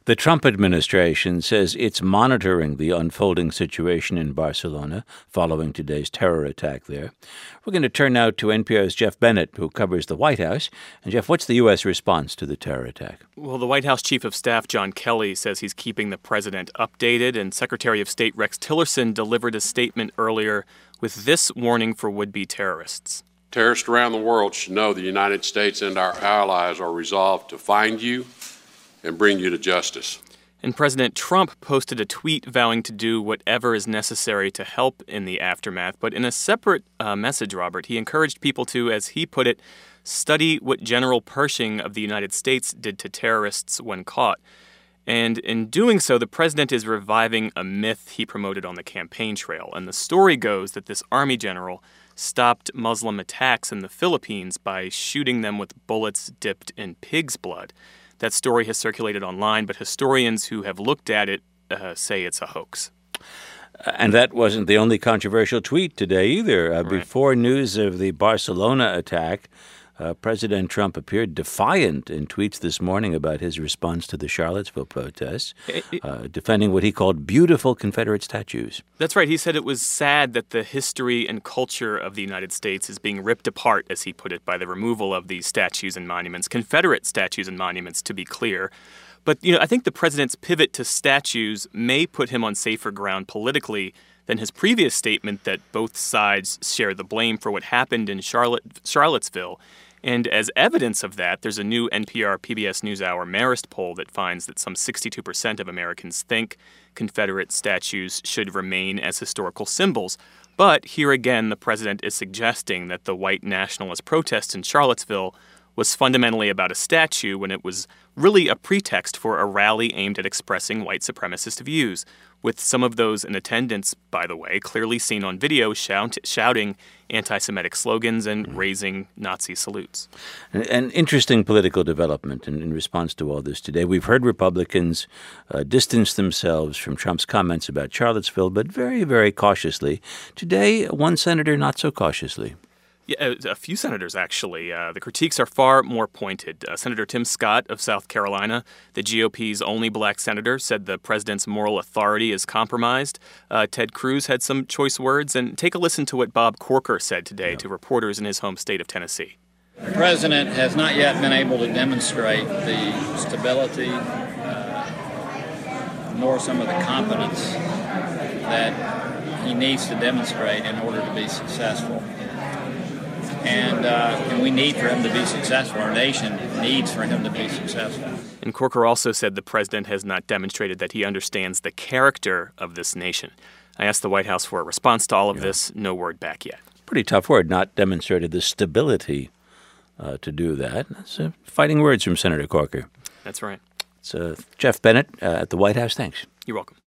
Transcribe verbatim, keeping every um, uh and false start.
The Trump administration says it's monitoring the unfolding situation in Barcelona following today's terror attack there. We're going to turn now to N P R's Jeff Bennett, who covers the White House. And, Jeff, what's the U S response to the terror attack? Well, the White House Chief of Staff, John Kelly, says he's keeping the president updated, and Secretary of State Rex Tillerson delivered a statement earlier with this warning for would-be terrorists. Terrorists around the world should know the United States and our allies are resolved to find you and bring you to justice. And President Trump posted a tweet vowing to do whatever is necessary to help in the aftermath. But in a separate uh, message, Robert, he encouraged people to, as he put it, study what General Pershing of the United States did to terrorists when caught. And in doing so, the president is reviving a myth he promoted on the campaign trail. And the story goes that this army general stopped Muslim attacks in the Philippines by shooting them with bullets dipped in pig's blood. That story has circulated online, but historians who have looked at it uh, say it's a hoax. And that wasn't the only controversial tweet today either. Uh, right. Before news of the Barcelona attack, uh, President Trump appeared defiant in tweets this morning about his response to the Charlottesville protests, uh, defending what he called beautiful Confederate statues. That's right. He said it was sad that the history and culture of the United States is being ripped apart, as he put it, by the removal of these statues and monuments, Confederate statues and monuments, to be clear. But, you know, I think the president's pivot to statues may put him on safer ground politically than his previous statement that both sides share the blame for what happened in Charlotte, Charlottesville. And as evidence of that, there's a new N P R P B S NewsHour Marist poll that finds that some sixty-two percent of Americans think Confederate statues should remain as historical symbols. But here again, the president is suggesting that the white nationalist protest in Charlottesville was fundamentally about a statue when it was really a pretext for a rally aimed at expressing white supremacist views, with some of those in attendance, by the way, clearly seen on video shout, shouting anti-Semitic slogans and raising Nazi salutes. An, an interesting political development in, in response to all this today. We've heard Republicans uh, distance themselves from Trump's comments about Charlottesville, but very, very cautiously. Today, one senator not so cautiously. Yeah, a few senators, actually. Uh, the critiques are far more pointed. Uh, Senator Tim Scott of South Carolina, the G O P's only black senator, said the president's moral authority is compromised. Uh, Ted Cruz had some choice words. And take a listen to what Bob Corker said today yeah. to reporters in his home state of Tennessee. The president has not yet been able to demonstrate the stability uh, nor some of the competence that he needs to demonstrate in order to be successful. And, uh, and we need for him to be successful. Our nation needs for him to be successful. And Corker also said the president has not demonstrated that he understands the character of this nation. I asked the White House for a response to all of yeah. this. No word back yet. Pretty tough word, not demonstrated the stability uh, to do that. That's uh, fighting words from Senator Corker. That's right. It's uh, Jeff Bennett uh, at the White House. Thanks. You're welcome.